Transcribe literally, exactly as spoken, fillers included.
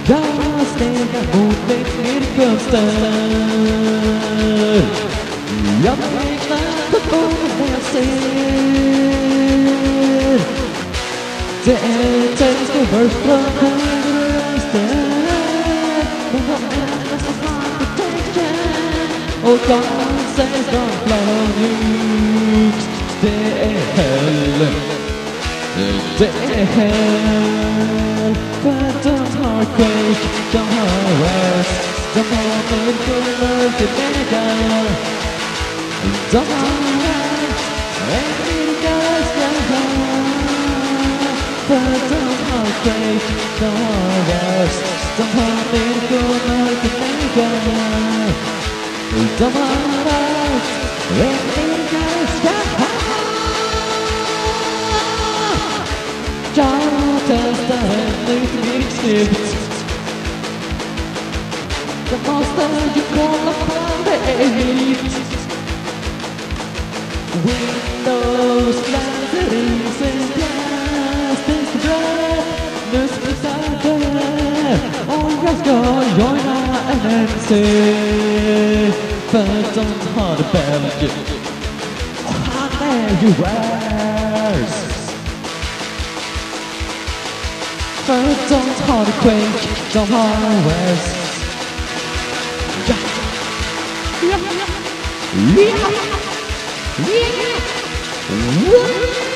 Jag stegar mot mitt fönster. Jag vet knappt vad jag ser. Det är tänkt och mörkt från höger. Men vad är det som har protection? Och de sägs från plan ut. Det är hell. Det är hell. För de har quake, de har rest. De har mörker till vägar. De har rätt, en vilka ska ha. För de har quake, de har rest. De har mörker till vägar. De har rätt, en vilka ska ha. Jag testar ett nytt mixsnitt. Jag måste ju kolla på det är hit. Windows läser i sin plastisk bröd. Nu slutar det och jag ska joina en M C. För de har det Belgien och han är ju worst. För de har det quake, de har worst. Ja, ja, ja, ja, ja.